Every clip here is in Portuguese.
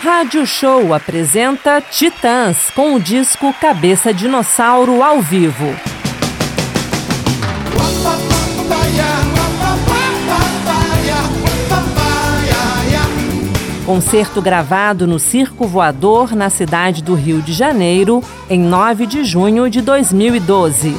Rádio Show apresenta Titãs com o disco Cabeça Dinossauro ao vivo. Concerto gravado no Circo Voador, na cidade do Rio de Janeiro, em 9 de junho de 2012.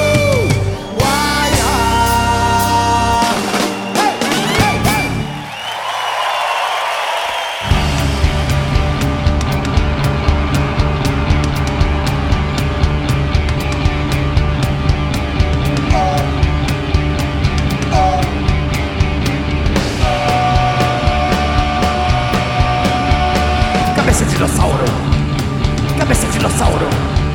Cabeça dinossauro! Cabeça dinossauro!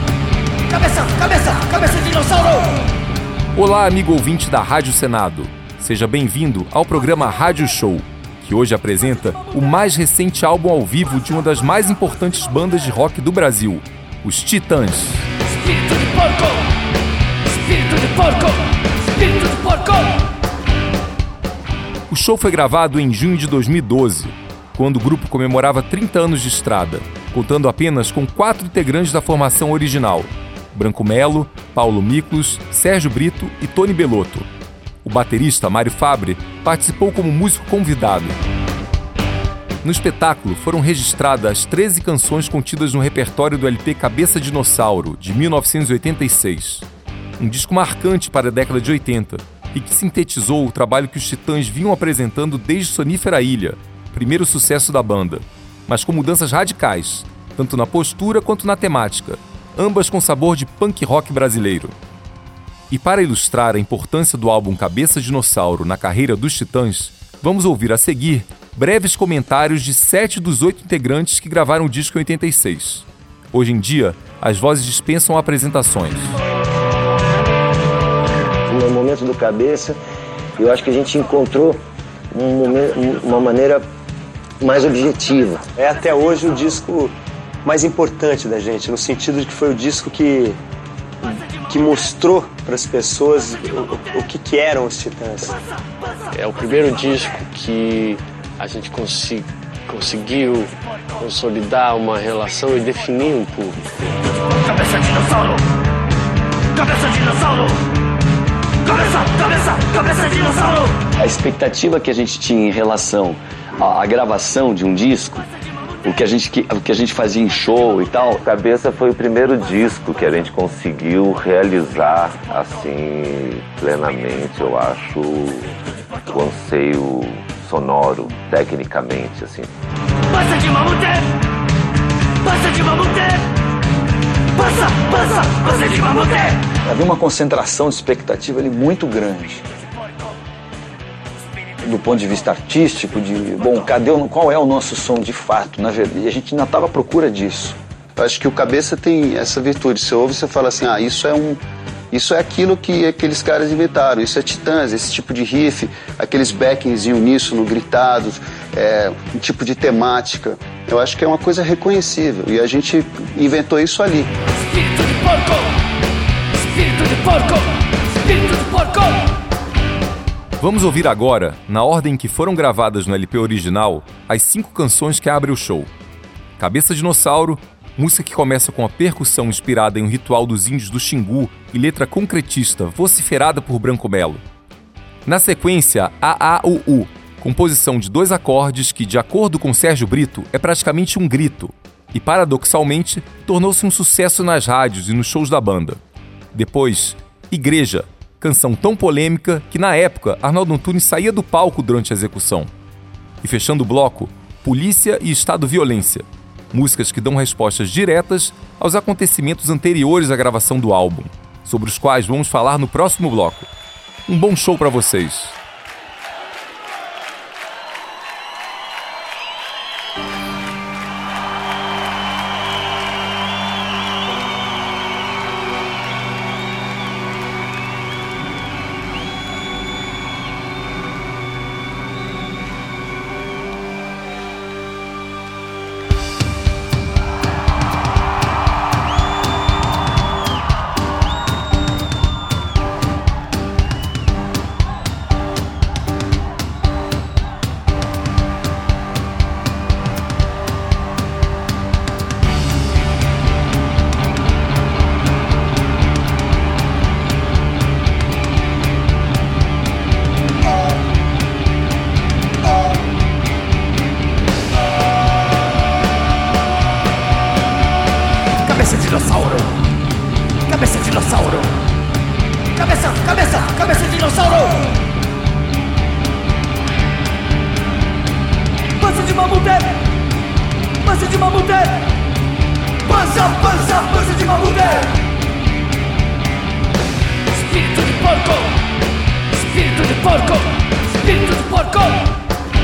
Cabeça dinossauro! Olá, amigo ouvinte da Rádio Senado. Seja bem-vindo ao programa Rádio Show, que hoje apresenta o mais recente álbum ao vivo de uma das mais importantes bandas de rock do Brasil, os Titãs. Espírito de porco! Espírito de porco! Espírito de porco! O show foi gravado em junho de 2012, quando o grupo comemorava 30 anos de estrada, contando apenas com 4 integrantes da formação original: Branco Melo, Paulo Miklos, Sérgio Brito e Tony Bellotto. O baterista Mário Fabre participou como músico convidado. No espetáculo foram registradas 13 canções contidas no repertório do LP Cabeça Dinossauro, de 1986. Um disco marcante para a década de 80 e que sintetizou o trabalho que os Titãs vinham apresentando desde Sonífera Ilha, primeiro sucesso da banda, mas com mudanças radicais, tanto na postura quanto na temática, ambas com sabor de punk rock brasileiro. E para ilustrar a importância do álbum Cabeça Dinossauro na carreira dos Titãs, vamos ouvir a seguir breves comentários de 7 dos 8 integrantes que gravaram o disco em 86. Hoje em dia, as vozes dispensam apresentações. No momento do Cabeça, eu acho que a gente encontrou uma maneira mais objetiva. É até hoje o disco mais importante da gente, no sentido de que foi o disco que mostrou para as pessoas o que eram os Titãs. É o primeiro disco que a gente conseguiu consolidar uma relação e definir um público. Cabeça dinossauro! Cabeça dinossauro! Cabeça dinossauro! A expectativa que a gente tinha em relação à gravação de um disco, o que a gente fazia em show e tal. Cabeça foi o primeiro disco que a gente conseguiu realizar assim plenamente, eu acho, o anseio sonoro, tecnicamente, assim. Passa de mamute! Passa de mamute! Passa de mamute! Havia uma concentração de expectativa ali muito grande. Do ponto de vista artístico, qual é o nosso som de fato, na verdade, e a gente ainda estava à procura disso. Eu acho que o Cabeça tem essa virtude, você ouve e você fala assim, isso é aquilo que aqueles caras inventaram, isso é Titãs, esse tipo de riff, aqueles backings em uníssono, gritados, um tipo de temática, eu acho que é uma coisa reconhecível, e a gente inventou isso ali. Espírito de porco! Espírito de porco! Espírito de porco! Vamos ouvir agora, na ordem que foram gravadas no LP original, as 5 canções que abrem o show. Cabeça Dinossauro, música que começa com a percussão inspirada em um ritual dos índios do Xingu e letra concretista vociferada por Branco Melo. Na sequência, A-A-U-U, composição de 2 acordes que, de acordo com Sérgio Brito, é praticamente um grito, e paradoxalmente tornou-se um sucesso nas rádios e nos shows da banda. Depois, Igreja, canção tão polêmica que, na época, Arnaldo Antunes saía do palco durante a execução. E fechando o bloco, Polícia e Estado Violência, músicas que dão respostas diretas aos acontecimentos anteriores à gravação do álbum, sobre os quais vamos falar no próximo bloco. Um bom show para vocês! cabeça de dinossauro. Pança de mamute, pança de mamute, pança, pança, pança de mamute. Espírito de porco, espírito de porco, espírito de porco.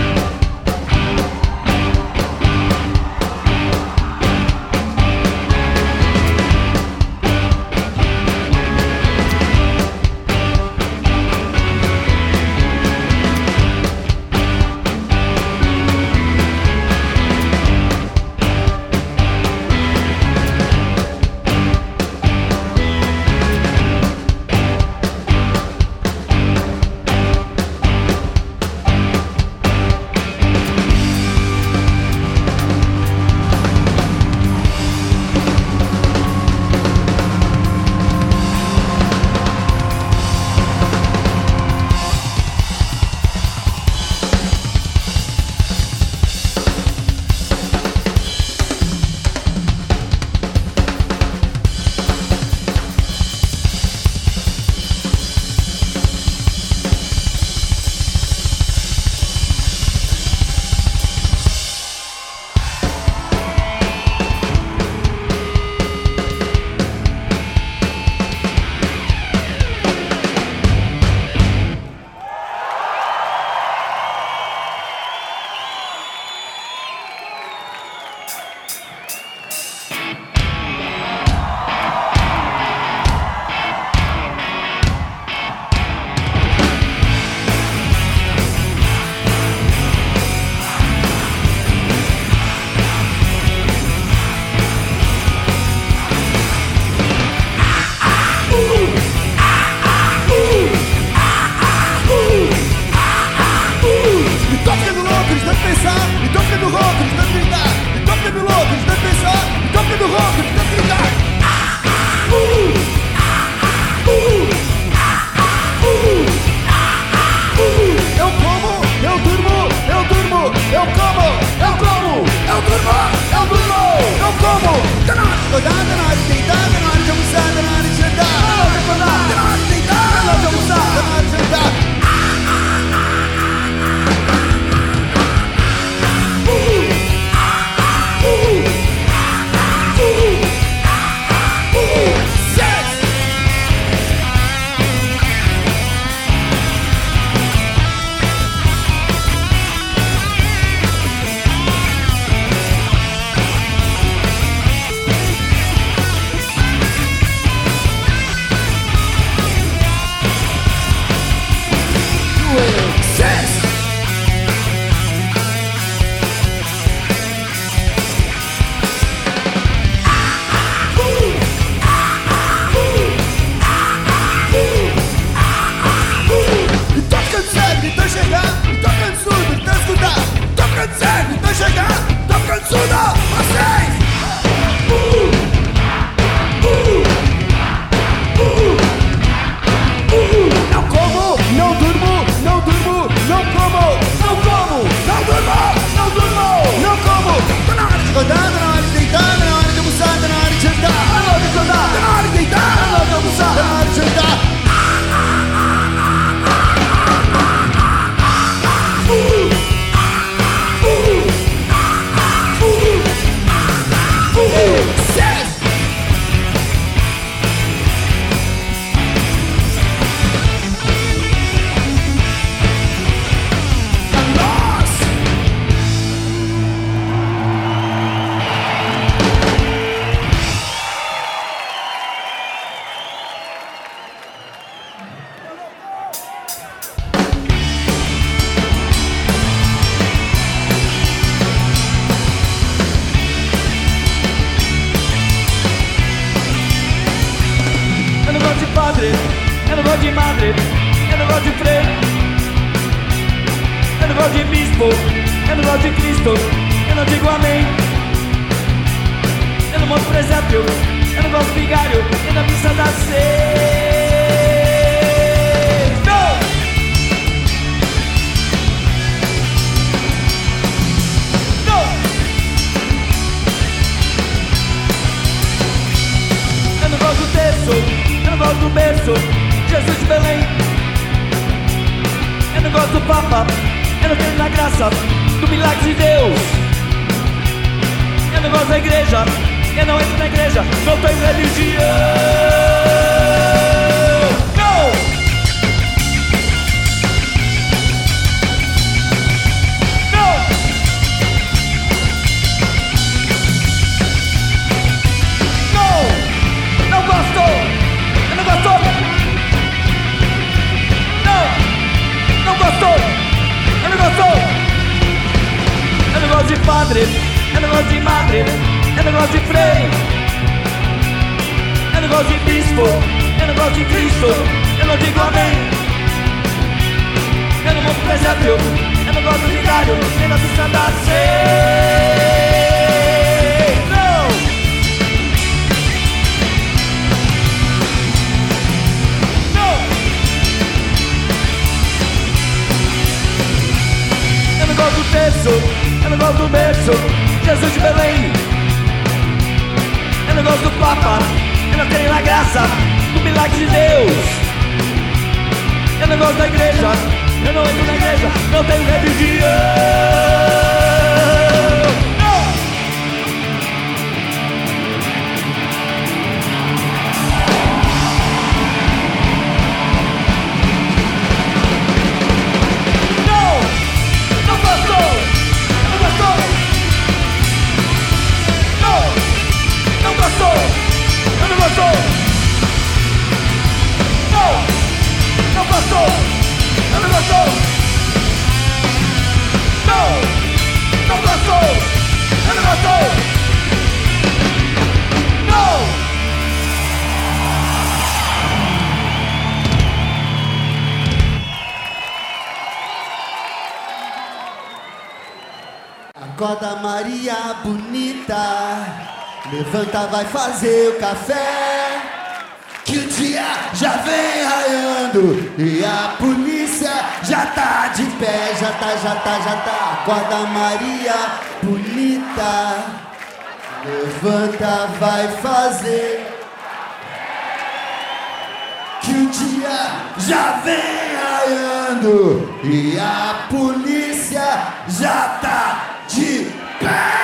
Eu não gosto de madre, eu não gosto de freio, eu não gosto de bispo, eu não gosto de Cristo, eu não digo amém. Eu não mostro presépio, eu não gosto de vigário, nem da missa da ceia. Eu não gosto do berço, Jesus de Belém. Papa, eu não creio na graça do milagre de Deus. Eu não gosto da igreja, eu não entro na igreja, não tenho religião. Eu não gosto de padre, eu não gosto de madre, eu não gosto de freio, eu não gosto de bispo, eu não gosto de Cristo, eu não digo amém. Eu não gosto do presépio, eu não gosto do vigário, nem da pista da sei. Não! Não! Eu não gosto do terço, eu não gosto do berço, Jesus de Belém. Eu não gosto do Papa, eu não creio na graça do milagre de Deus. Eu não gosto da igreja, eu não entro na igreja, não tenho religião. Acorda, Maria bonita, levanta, vai fazer o café, que o dia já vem raiando e a polícia já tá de pé, já tá. Acorda, Maria bonita, levanta, vai fazer, que o dia já vem raiando e a polícia já tá de pé.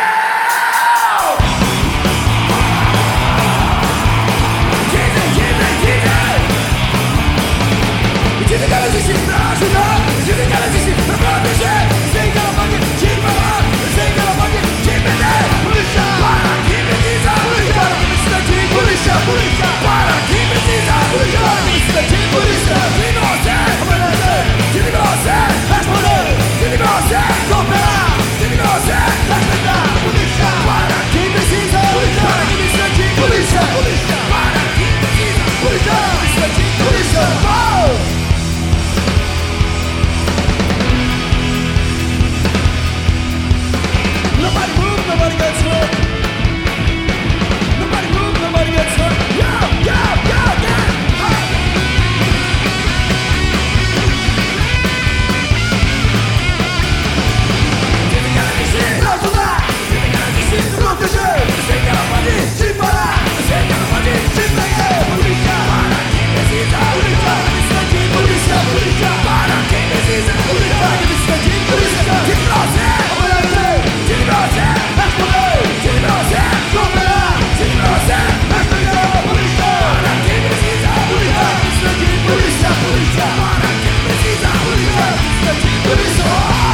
Dizem que ela existe pra ajudar, dizem que ela existe pra proteger, sei que ela pode te falar, sei que ela pode te perder. Polícia, para que precisa, polícia, para que precisa de polícia, polícia, para que precisa, polícia, para que precisa de polícia. Se você obedecer, se você responder, se você cooperar, se você respeitar, polícia, para que precisa, polícia, para que precisa de polícia, polícia, para que precisa, polícia, precisa de polícia. Nobody move, nobody gets hurt. Nobody move, nobody gets hurt. Yeah. Dizem que ela existe pra ajudar, dizem que ela existe pra proteger, sei que ela pode te parar, sei que ela pode te prender. Polícia, para quem precisa, polícia, precisa de polícia, polícia, para quem precisa, polícia, para quem precisa de polícia. Que você obedecer, se você responder, se você cooperar, se você respeitar, polícia, para quem precisa, polícia, precisa de polícia, polícia, para quem precisa, polícia, precisa de polícia.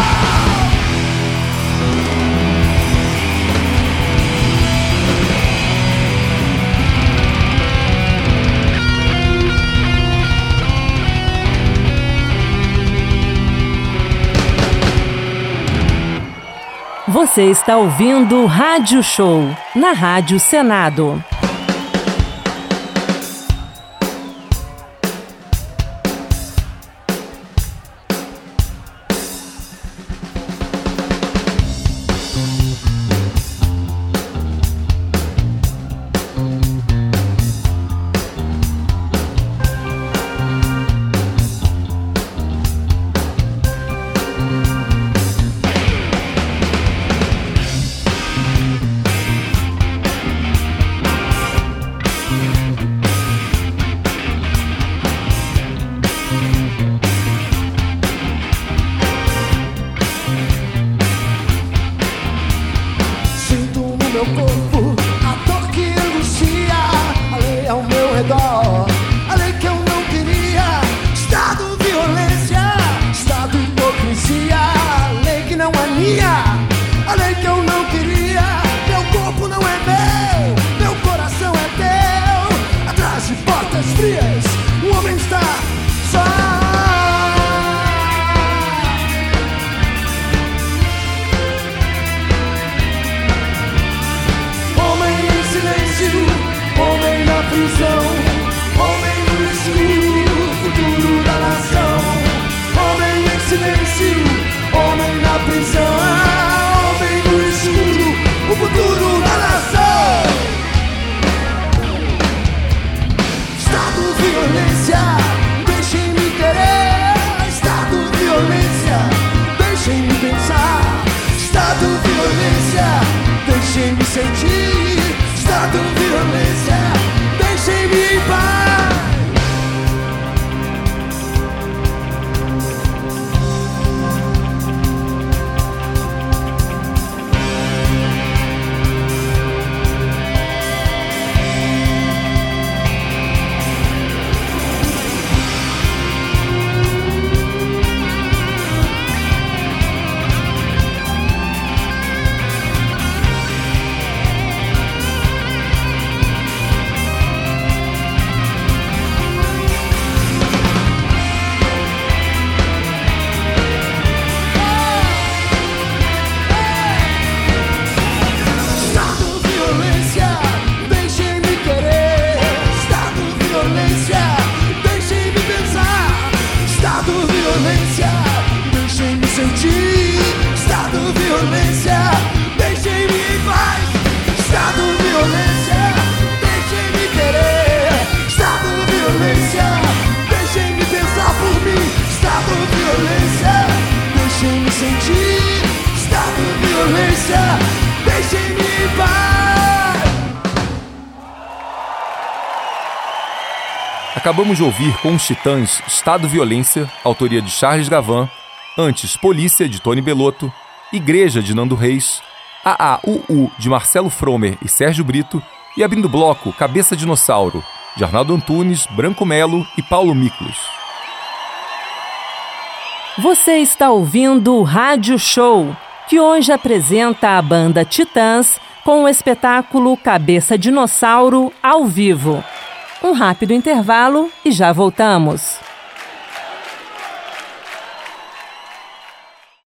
Você está ouvindo Rádio Show, na Rádio Senado. existia a lei que não é minha, a lei que eu não queria. Meu corpo não é meu coração é teu. Atrás de portas frias, o homem está só. Homem em silêncio, homem na prisão, homem no escuro, futuro da nação. Homem em silêncio, homem na prisão, homem no escuro, o futuro da nação. Estado violência, deixem-me querer. Estado violência, deixem-me pensar. Estado violência, deixem-me sentir. Estado violência, deixem-me em paz. Acabamos de ouvir com os Titãs Estado Violência, autoria de Charles Gavan, antes Polícia, de Tony Bellotto, Igreja, de Nando Reis, AAUU, de Marcelo Fromer e Sérgio Brito, e abrindo o bloco Cabeça Dinossauro, de Arnaldo Antunes, Branco Melo e Paulo Miklos. Você está ouvindo o Rádio Show, que hoje apresenta a banda Titãs com o espetáculo Cabeça Dinossauro ao vivo. Um rápido intervalo e já voltamos.